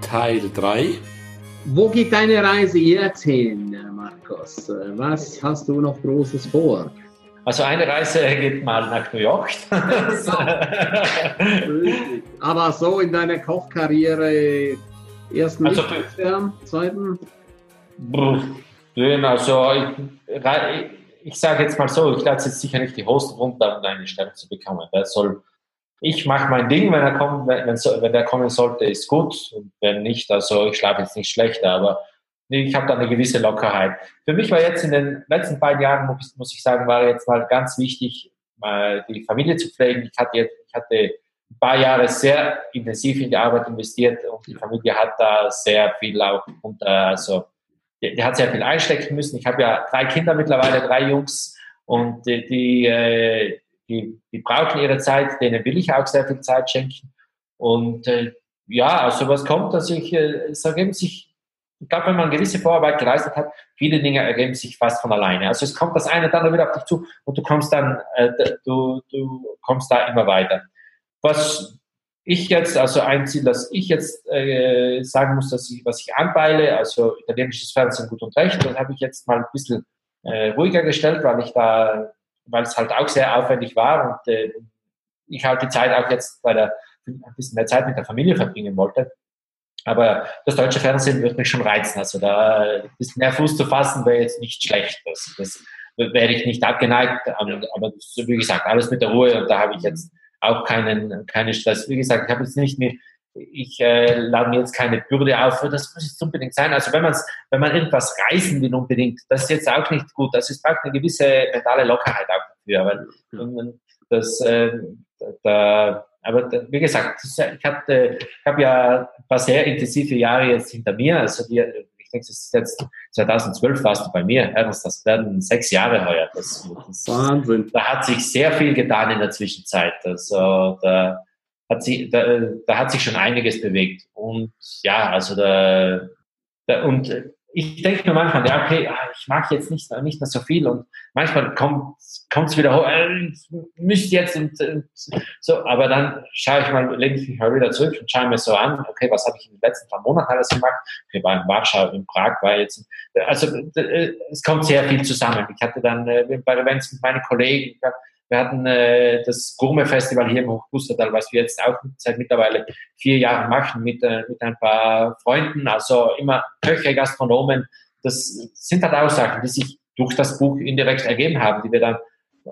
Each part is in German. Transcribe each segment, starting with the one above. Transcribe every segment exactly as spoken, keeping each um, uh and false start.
Teil drei. Wo geht deine Reise jetzt hin, Markus? Was hast du noch Großes vor? Also eine Reise geht mal nach New York. Aber so in deiner Kochkarriere, ersten also, Lichtstern, zweiten? Also ich, ich sage jetzt mal so, ich lasse jetzt sicher nicht die Host runter, um eine Stelle zu bekommen. Das soll, ich mache mein Ding, wenn er kommt, wenn, wenn der kommen sollte, ist gut. Und wenn nicht, also ich schlafe jetzt nicht schlechter, aber ich habe da eine gewisse Lockerheit. Für mich war jetzt in den letzten beiden Jahren, muss ich sagen, war jetzt mal ganz wichtig, mal die Familie zu pflegen. Ich hatte, jetzt, ich hatte ein paar Jahre sehr intensiv in die Arbeit investiert und die Familie hat da sehr viel auch unter, also die, die hat sehr viel einstecken müssen. Ich habe ja drei Kinder mittlerweile, drei Jungs und die, die, die, die brauchen ihre Zeit, denen will ich auch sehr viel Zeit schenken. Und äh, ja, also was kommt, dass ich, äh, es ergeben sich, ich glaube, wenn man eine gewisse Vorarbeit geleistet hat, viele Dinge ergeben sich fast von alleine. Also es kommt das eine oder andere wieder auf dich zu und du kommst dann, äh, du, du kommst da immer weiter. Was ich jetzt, also ein Ziel, das ich jetzt äh, sagen muss, dass ich, was ich anpeile, also italienisches Fernsehen gut und recht, das habe ich jetzt mal ein bisschen äh, ruhiger gestellt, weil ich da, weil es halt auch sehr aufwendig war und äh, ich halt die Zeit auch jetzt bei der, ein bisschen mehr Zeit mit der Familie verbringen wollte. Aber das deutsche Fernsehen wird mich schon reizen. Also da ein bisschen mehr Fuß zu fassen wäre jetzt nicht schlecht. Das, das wäre ich nicht abgeneigt. Aber das, wie gesagt, alles mit der Ruhe und da habe ich jetzt auch keinen, keinen Stress. Wie gesagt, ich habe jetzt nicht mehr, ich äh, lade mir jetzt keine Bürde auf. Das muss jetzt unbedingt sein. Also wenn man wenn man irgendwas reisen will unbedingt, das ist jetzt auch nicht gut. Das ist braucht eine gewisse mentale Lockerheit auch dafür. Weil das, äh, da, aber wie gesagt, ich hatte, ich habe ja ein paar sehr intensive Jahre jetzt hinter mir. Also die, ich denke, das ist jetzt zweitausendzwölf warst du bei mir. Ernst, das werden sechs Jahre heuer. Das, das, Wahnsinn. Da hat sich sehr viel getan in der Zwischenzeit. Also da hat sich, da, da hat sich schon einiges bewegt. Und ja, also da, da und ich denke mir manchmal, ja, okay, ich mag jetzt nicht, nicht mehr so viel und manchmal kommt es wieder hoch, äh, müsste jetzt und, und so, aber dann schaue ich mal, lege ich mich mal wieder zurück und schaue mir so an, okay, was habe ich in den letzten paar Monaten alles gemacht? Okay, war in Warschau, in Prag, war jetzt, also es kommt sehr viel zusammen. Ich hatte dann äh, bei Events mit meinen Kollegen, wir hatten äh, das Gourmet-Festival hier im Hochgustertal, was wir jetzt auch seit mittlerweile vier Jahren machen mit, äh, mit ein paar Freunden, also immer Köche, Gastronomen. Das sind halt auch Sachen, die sich durch das Buch indirekt ergeben haben, die wir dann,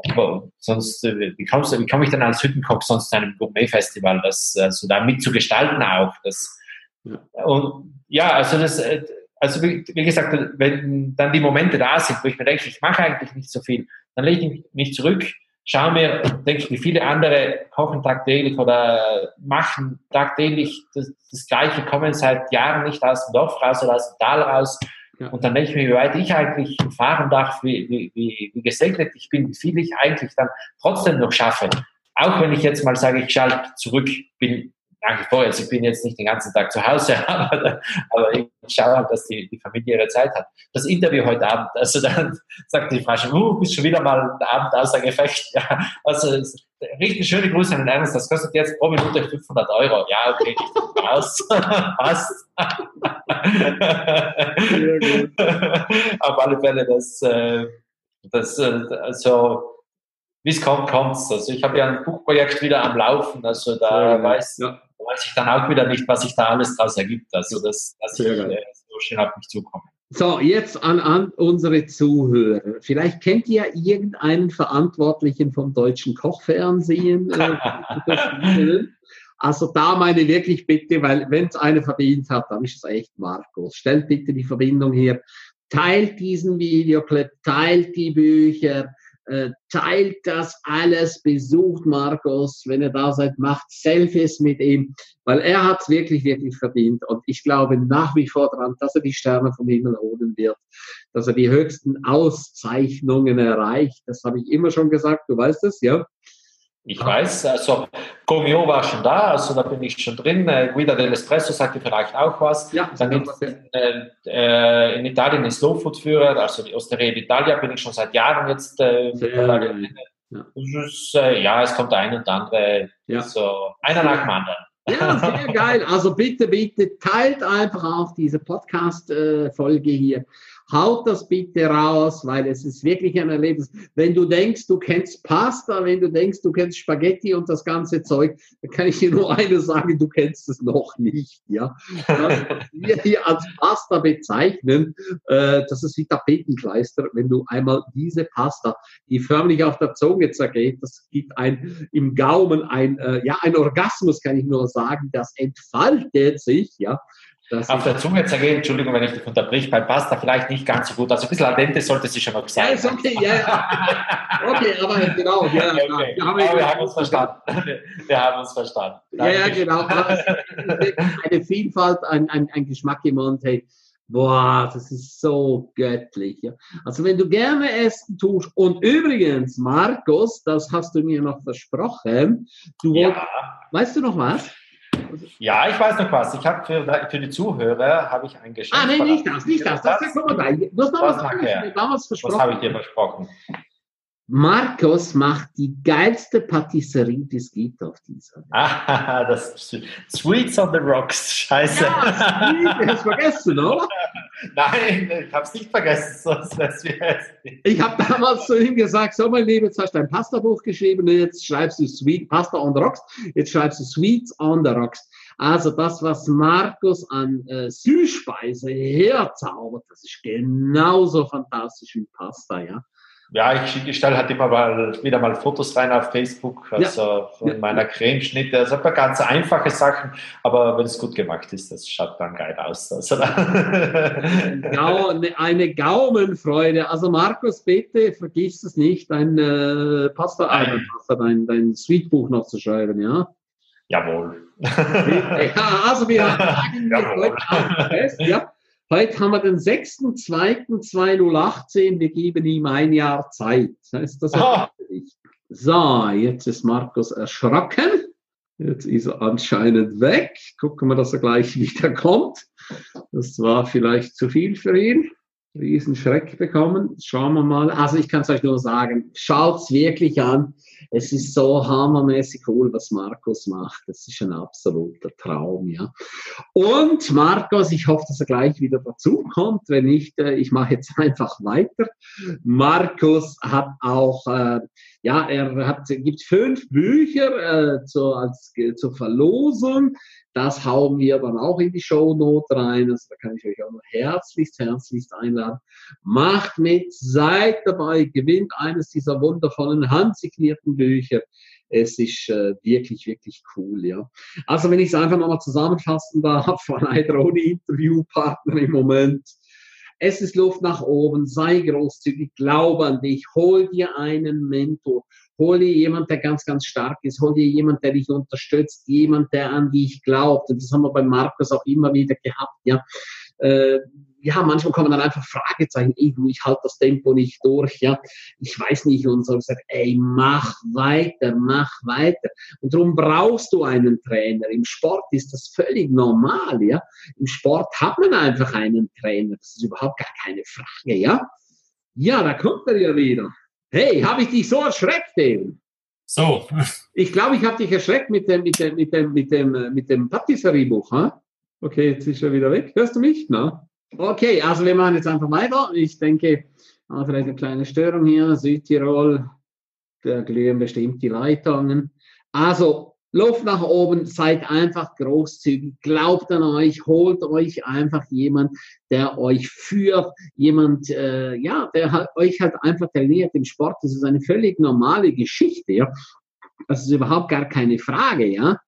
sonst, äh, wie, kommst du, wie komme ich dann als Hüttenkoch sonst zu einem Gourmet-Festival, das also da mitzugestalten auch. Das, ja. Und ja, also das, also wie, wie gesagt, wenn dann die Momente da sind, wo ich mir denke, ich mache eigentlich nicht so viel, dann lege ich mich zurück, schau mir, denke ich, wie viele andere kochen tagtäglich oder machen tagtäglich das, das Gleiche, kommen seit Jahren nicht aus dem Dorf raus oder aus dem Tal raus. Ja. Und dann denke ich mir, wie weit ich eigentlich fahren darf, wie, wie, wie, wie gesegnet ich bin, wie viel ich eigentlich dann trotzdem noch schaffe. Auch wenn ich jetzt mal sage, ich schalte zurück, bin nach wie vor, also ich bin jetzt nicht den ganzen Tag zu Hause, aber, aber ich schaue halt, dass die, die Familie ihre Zeit hat. Das Interview heute Abend, also dann sagt die Frau schon, uh, bist schon wieder mal ein Abend außer Gefecht. Ja, also richtig schöne Grüße an den Ernst, das kostet jetzt pro Minute fünfhundert Euro. Ja, okay, ich raus. Passt. Auf alle Fälle, das, das also wie es kommt, kommt's. Also ich habe ja ein Buchprojekt wieder am Laufen, also da ja, weiß, ja. weiß ich dann auch wieder nicht, was sich da alles daraus ergibt. Also das lasse ich äh, so schön auf mich zukommen. So, jetzt an, an unsere Zuhörer. Vielleicht kennt ihr irgendeinen Verantwortlichen vom deutschen Kochfernsehen. Äh, also da meine wirklich Bitte, weil wenn es einer verdient hat, dann ist es echt Markus. Stellt bitte die Verbindung her. Teilt diesen Videoclip, teilt die Bücher, teilt das alles, besucht Markus, wenn ihr da seid, macht Selfies mit ihm, weil er hat es wirklich, wirklich verdient und ich glaube nach wie vor daran, dass er die Sterne vom Himmel holen wird, dass er die höchsten Auszeichnungen erreicht, das habe ich immer schon gesagt, du weißt es, ja? Ich weiß, also Comio war schon da, also da bin ich schon drin. Äh, Guida dell'Espresso sagt dir vielleicht auch was. Ja, dann gibt es äh, äh, in Italien den Slow Food Führer, also die Osteria d'Italia bin ich schon seit Jahren jetzt. Äh, ja. Ist, äh, ja, es kommt ein und andere, ja. So einer nach dem anderen. Ja, sehr geil. Also bitte, bitte teilt einfach auch diese Podcast-Folge hier. Haut das bitte raus, weil es ist wirklich ein Erlebnis. Wenn du denkst, du kennst Pasta, wenn du denkst, du kennst Spaghetti und das ganze Zeug, dann kann ich dir nur eines sagen, du kennst es noch nicht. Ja, das, was wir hier als Pasta bezeichnen, äh, das ist wie Tapetenkleister. Wenn du einmal diese Pasta, die förmlich auf der Zunge zergeht, das gibt ein im Gaumen ein, äh, ja, ein Orgasmus, kann ich nur sagen, das entfaltet sich, ja. Das auf der Zunge zergehen, Entschuldigung, wenn ich dich unterbrich, bei Pasta vielleicht nicht ganz so gut. Also ein bisschen al dente sollte sie schon noch sein. Ja, ist okay, ja, ja. Okay, aber genau. Ja, okay, okay. Wir, haben wir, wir haben uns verstanden. Wir haben uns verstanden. Ja, ja, genau. Eine Vielfalt, ein, ein, ein Geschmack im Mund, hey, boah, das ist so göttlich. Ja. Also wenn du gerne essen tust, und übrigens, Markus, das hast du mir noch versprochen, du ja. wolltest, weißt du noch was? Ja, ich weiß noch was. Ich habe für, für die Zuhörer habe ich ein Geschenk. Ah, nein, nicht das, nicht das. Das ist noch mal Du hast noch was, was, damals versprochen. Was habe ich dir versprochen? Markus macht die geilste Patisserie, die es gibt auf dieser Welt. Ah, das Sweets on the Rocks. Scheiße. Ja, Sweet, hast du vergessen, oder? Nein, ich habe es nicht vergessen. Sonst ich habe damals zu ihm gesagt, so mein Lieber, jetzt hast du ein Pasta-Buch geschrieben, jetzt schreibst du Sweet Pasta on the Rocks, jetzt schreibst du Sweets on the Rocks. Also das, was Markus an äh, Süßspeise herzaubert, das ist genauso fantastisch wie Pasta, ja. Ja, ich, ich stelle halt immer mal, wieder mal Fotos rein auf Facebook, also ja. von ja. meiner Cremeschnitte. Also ein paar ganz einfache Sachen, aber wenn es gut gemacht ist, das schaut dann geil aus. Also, eine Gaumenfreude. Also Markus, bitte vergiss es nicht, dein äh, Pasta, äh, dein, dein Sweetbuch noch zu schreiben, ja? Jawohl. Ja, also wir sagen heute auch fest, ja. Heute haben wir den sechsten zweiten zweitausendachtzehn. Wir geben ihm ein Jahr Zeit. Heißt das oh. So, jetzt ist Markus erschrocken. Jetzt ist er anscheinend weg. Gucken wir, dass er gleich wieder kommt. Das war vielleicht zu viel für ihn. Riesen Schreck bekommen. Schauen wir mal. Also ich kann es euch nur sagen, schaut's wirklich an. Es ist so hammermäßig cool, was Markus macht. Das ist ein absoluter Traum, ja. Und Markus, ich hoffe, dass er gleich wieder dazu kommt. Wenn nicht, äh, ich mache jetzt einfach weiter. Markus hat auch, äh, ja, er hat, gibt fünf Bücher äh, zur, als, zur Verlosung. Das hauen wir dann auch in die Shownote rein. Also da kann ich euch auch noch herzlichst, herzlichst einladen. Macht mit, seid dabei, gewinnt eines dieser wundervollen handsignierten Bücher. Es ist äh, wirklich, wirklich cool, ja. Also wenn ich es einfach nochmal zusammenfassen darf, von leider ohne Interviewpartner im Moment. Es ist Luft nach oben, sei großzügig, glaube an dich, hol dir einen Mentor, hol dir jemand, der ganz, ganz stark ist, hol dir jemand, der dich unterstützt, jemand, der an dich glaubt. Und das haben wir bei Markus auch immer wieder gehabt, ja. Äh, ja, manchmal kommen dann einfach Fragezeichen, ey, du, ich halte das Tempo nicht durch, ja, ich weiß nicht, und so, ich sage, ey, mach weiter, mach weiter. Und darum brauchst du einen Trainer. Im Sport ist das völlig normal, ja. Im Sport hat man einfach einen Trainer, das ist überhaupt gar keine Frage, ja. Ja, da kommt er ja wieder. Hey, habe ich dich so erschreckt eben? So. Ich glaube, ich habe dich erschreckt mit dem, mit dem, mit dem, mit dem, mit dem Patisseriebuch, ha? Okay, jetzt ist er wieder weg. Hörst du mich? Na? Okay, also wir machen jetzt einfach weiter. Ich denke, ah, vielleicht eine kleine Störung hier. Südtirol, da glühen bestimmt die Leitungen. Also, Luft nach oben, seid einfach großzügig, glaubt an euch, holt euch einfach jemand, der euch führt, jemand, äh, ja, der halt, euch halt einfach trainiert im Sport. Das ist eine völlig normale Geschichte, ja. Das ist überhaupt gar keine Frage, ja.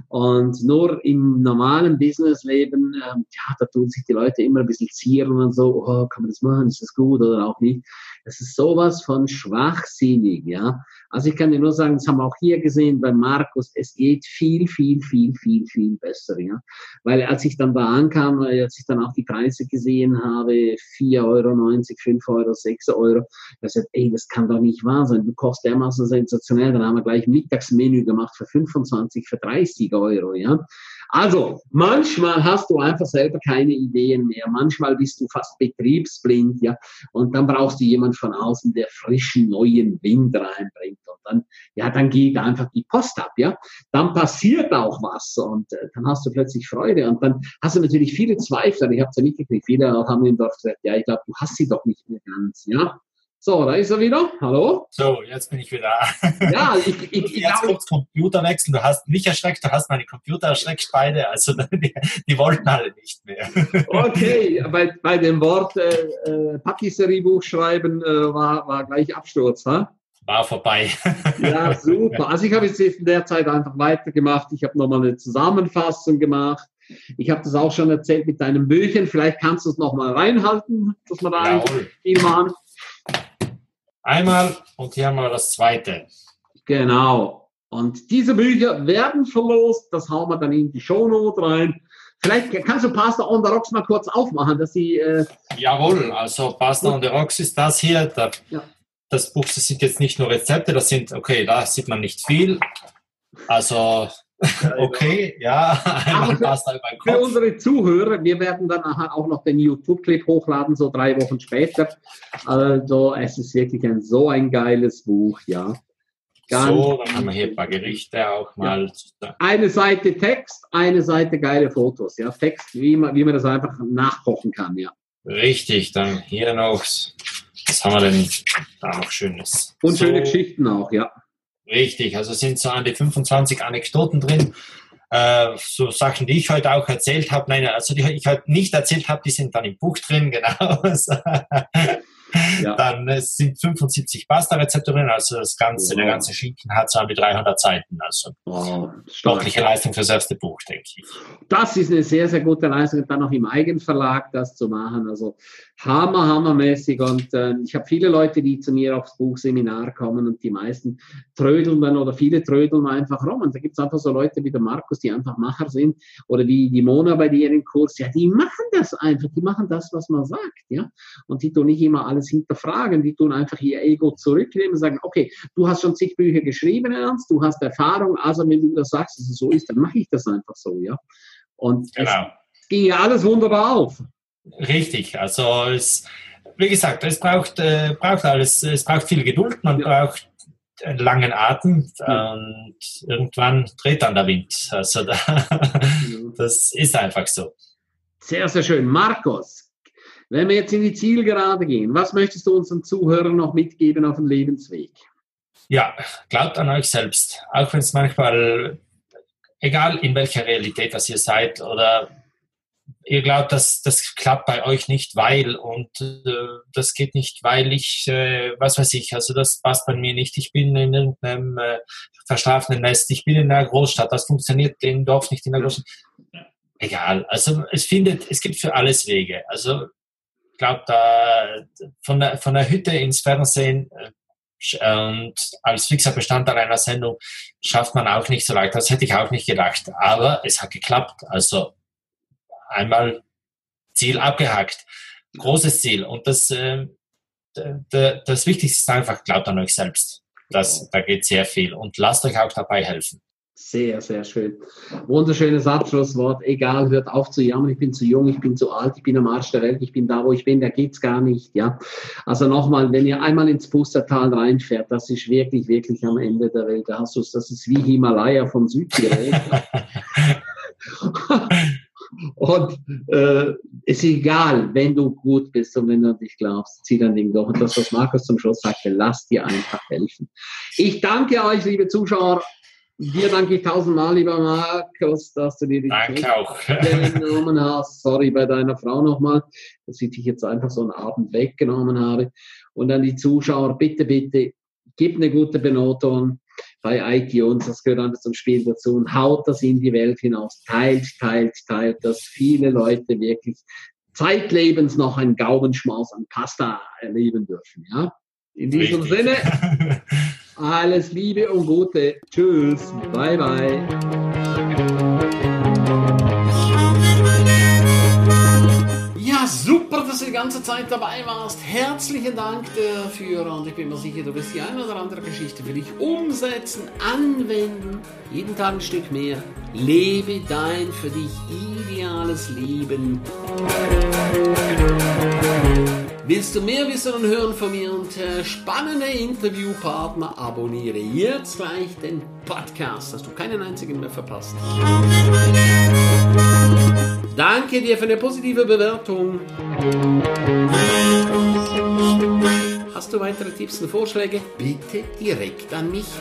Und nur im normalen Businessleben, ähm, ja, da tun sich die Leute immer ein bisschen zieren und so, oh, kann man das machen, ist das gut oder auch nicht. Das ist sowas von schwachsinnig, ja. Also ich kann dir nur sagen, das haben wir auch hier gesehen bei Markus, es geht viel, viel, viel, viel, viel besser, ja. Weil als ich dann da ankam, als ich dann auch die Preise gesehen habe, vier Euro neunzig, fünf Euro, sechs Euro, da sagt, ey, das kann doch nicht wahr sein, du kochst dermaßen sensationell, dann haben wir gleich ein Mittagsmenü gemacht für fünfundzwanzig, für dreißig Euro, ja. Also, manchmal hast du einfach selber keine Ideen mehr, manchmal bist du fast betriebsblind, ja, und dann brauchst du jemanden, jemand von außen, der frischen, neuen Wind reinbringt. Und dann, ja, dann geht einfach die Post ab, ja. Dann passiert auch was und äh, dann hast du plötzlich Freude. Und dann hast du natürlich viele Zweifler. Ich habe es ja mitgekriegt. Viele haben im Dorf gesagt, ja, ich glaube, du hast sie doch nicht mehr ganz, ja. So, da ist er wieder. Hallo? So, jetzt bin ich wieder. Ja, ich, ich, ich jetzt kommt Computerwechsel. Du hast mich erschreckt, du hast meine Computer erschreckt beide. Also die, die wollten alle nicht mehr. Okay, bei, bei dem Wort äh, äh, Patisserie-Buch schreiben äh, war, war gleich Absturz, ha? War vorbei. Ja, super. Also ich habe jetzt in der Zeit einfach weitergemacht. Ich habe nochmal eine Zusammenfassung gemacht. Ich habe das auch schon erzählt mit deinem Büchern. Vielleicht kannst du es nochmal reinhalten, dass wir da ein Spiel machen. Einmal und hier haben wir das zweite. Genau. Und diese Bücher werden verlost. Das hauen wir dann in die Shownote rein. Vielleicht kannst du Pastor on the Rocks mal kurz aufmachen, dass sie... Äh Jawohl, also Pastor on the Rocks ist das hier. Da, ja. Das Buch, das sind jetzt nicht nur Rezepte, das sind, okay, da sieht man nicht viel. Also... Okay, ja, einmal passt da über den Kopf. Für unsere Zuhörer, wir werden dann nachher auch noch den YouTube-Clip hochladen, so drei Wochen später. Also, es ist wirklich ein, so ein geiles Buch, ja. Ganz so, dann haben wir hier ein paar Gerichte auch mal. Ja. Eine Seite Text, eine Seite geile Fotos, ja. Text, wie man, wie man das einfach nachkochen kann, ja. Richtig, dann hier noch, was haben wir denn da noch Schönes? Und so. Schöne Geschichten auch, ja. Richtig, also sind so an die fünfundzwanzig Anekdoten drin, äh, so Sachen, die ich heute auch erzählt habe. Nein, also die ich heute nicht erzählt habe, die sind dann im Buch drin, genau. Ja. Dann es sind fünfundsiebzig Pasta-Rezepte drin, also das ganze, wow. Der ganze Schinken hat so an die dreihundert Seiten. Also wow, sportliche Leistung für das erste Buch, denke ich. Das ist eine sehr, sehr gute Leistung, dann noch im Eigenverlag das zu machen. Also hammer, hammermäßig. Und äh, ich habe viele Leute, die zu mir aufs Buchseminar kommen und die meisten trödeln dann oder viele trödeln einfach rum. Und da gibt es einfach so Leute wie der Markus, die einfach Macher sind oder wie die Mona bei dir im Kurs. Ja, die machen das einfach. Die machen das, was man sagt. Ja, und die tun nicht immer alles hinterfragen, die tun einfach ihr Ego zurücknehmen und sagen, okay, du hast schon zig Bücher geschrieben, Ernst, du hast Erfahrung, also wenn du das sagst, dass es so ist, dann mache ich das einfach so, ja. Und genau. Es ging ja alles wunderbar auf. Richtig, also es, wie gesagt, es braucht, äh, braucht alles, es braucht viel Geduld, man ja. braucht einen langen Atem ja. und irgendwann dreht dann der Wind. Also da, ja. Das ist einfach so. Sehr, sehr schön. Markus, wenn wir jetzt in die Zielgerade gehen, was möchtest du unseren Zuhörern noch mitgeben auf dem Lebensweg? Ja, glaubt an euch selbst. Auch wenn es manchmal, egal in welcher Realität das ihr seid, oder ihr glaubt, dass das klappt bei euch nicht, weil, und äh, das geht nicht, weil ich, äh, was weiß ich, also das passt bei mir nicht. Ich bin in irgendeinem äh, verschlafenen Nest, ich bin in einer Großstadt, das funktioniert im Dorf nicht in der Großstadt. Egal, also es findet, es gibt für alles Wege. Also ich glaube, da von der, von der Hütte ins Fernsehen äh, und als fixer Bestandteil einer Sendung schafft man auch nicht so leicht. Das hätte ich auch nicht gedacht. Aber es hat geklappt. Also einmal Ziel abgehakt. Großes Ziel. Und das, äh, d- das Wichtigste ist einfach, glaubt an euch selbst. Das, da geht sehr viel. Und lasst euch auch dabei helfen. Sehr, sehr schön. Wunderschönes Abschlusswort. Egal, hört auf zu jammern, ich bin zu jung, ich bin zu alt, ich bin am Arsch der Welt, ich bin da, wo ich bin, da geht's gar nicht. Ja. Also nochmal, wenn ihr einmal ins Pustertal reinfährt, das ist wirklich, wirklich am Ende der Welt. Da hast du, das ist wie Himalaya von Südtirol. Und äh, ist egal, wenn du gut bist und wenn du nicht glaubst, zieh dein Ding durch. Und das, was Markus zum Schluss sagte, lass dir einfach helfen. Ich danke euch, liebe Zuschauer. Dir danke ich tausendmal, lieber Markus, dass du dir die Zeit genommen hast. Sorry bei deiner Frau nochmal, dass ich dich jetzt einfach so einen Abend weggenommen habe. Und an die Zuschauer, bitte, bitte, gib eine gute Benotung bei iTunes, das gehört alles zum Spiel dazu, und haut das in die Welt hinaus. Teilt, teilt, teilt, dass viele Leute wirklich zeitlebens noch einen Gaumenschmaus an Pasta erleben dürfen. Ja? In diesem Richtig. Sinne, alles Liebe und Gute. Tschüss. Bye, bye. Ja, super, dass du die ganze Zeit dabei warst. Herzlichen Dank dafür und ich bin mir sicher, du wirst die eine oder andere Geschichte für dich umsetzen, anwenden. Jeden Tag ein Stück mehr. Lebe dein für dich ideales Leben. Willst du mehr wissen und hören von mir und äh, spannende Interviewpartner? Abonniere jetzt gleich den Podcast, dass du keinen einzigen mehr verpasst. Danke dir für eine positive Bewertung. Hast du weitere Tipps und Vorschläge? Bitte direkt an mich.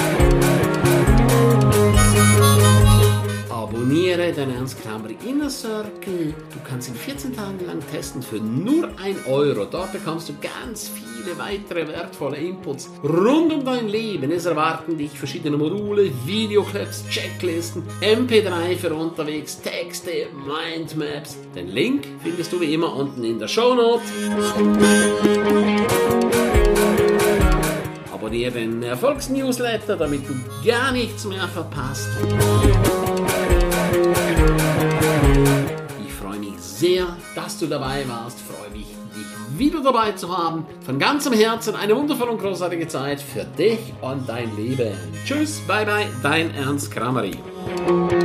Abonniere den Ernst Krameri Inner Circle. Du kannst ihn vierzehn Tage lang testen für nur ein Euro. Dort bekommst du ganz viele weitere wertvolle Inputs rund um dein Leben. Es erwarten dich verschiedene Module, Videoclips, Checklisten, M P drei für unterwegs, Texte, Mindmaps. Den Link findest du wie immer unten in der Shownote. Abonniere den Erfolgsnewsletter, damit du gar nichts mehr verpasst. Ich freue mich sehr, dass du dabei warst. Ich freue mich, dich wieder dabei zu haben. Von ganzem Herzen eine wundervolle und großartige Zeit für dich und dein Leben. Tschüss, bye bye, dein Ernst Krameri.